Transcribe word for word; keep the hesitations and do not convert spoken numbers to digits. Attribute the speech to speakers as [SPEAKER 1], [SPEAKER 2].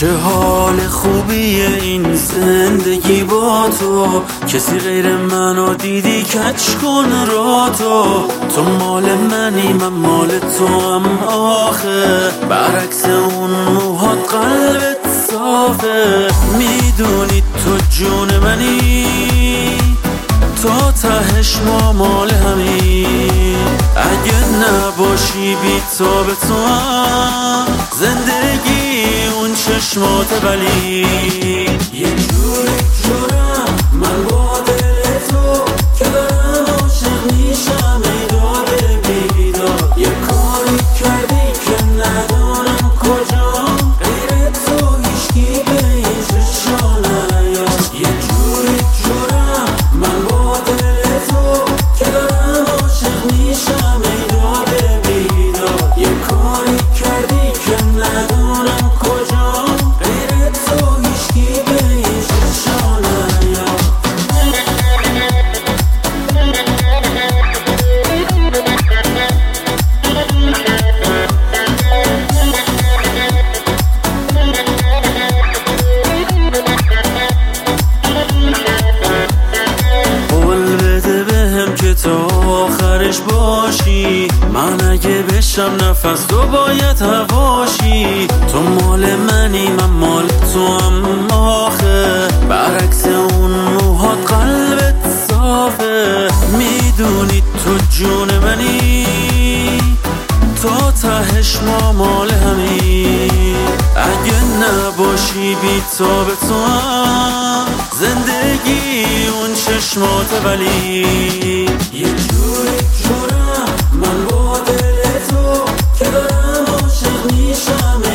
[SPEAKER 1] چه حال خوبیه این زندگی با تو، کسی غیر منو دیدی کج کن را تو. تو مال منی من مال تو هم آخه، برعکس اون موهات قلبت صافه. میدونی تو جون منی، تا تهش ما مال همین. اگه نباشی بی تو به تو هم زندگی اون چشمات ولی. یه جوری جورم من با دل تو که دارم عاشق میشم ایدار بیدار. یه کاری کردی که ندانم کجا، غیر تو هیچکی به این چشا نیاد. یه جوری جورم من با دل تو که دارم عاشق میشم ایدار بیدار. یه کاری کردی که ندانم کجا، غیر تو هیچکی به این چشا نیاد. قول بده بهم که تا آخرش باشی، من اگه بشم نفس تو باید هواشی. تو مال منی من مال تو هم آخه، برعکس اون موهات قلبت صافه. میدونی تو جون منی، تا تهش ما مال همین. اگه نباشی بی تو به تو هم زندگی اون چشمات ولی. یه جوری جورم من با دل تو که دارم عاشق میشم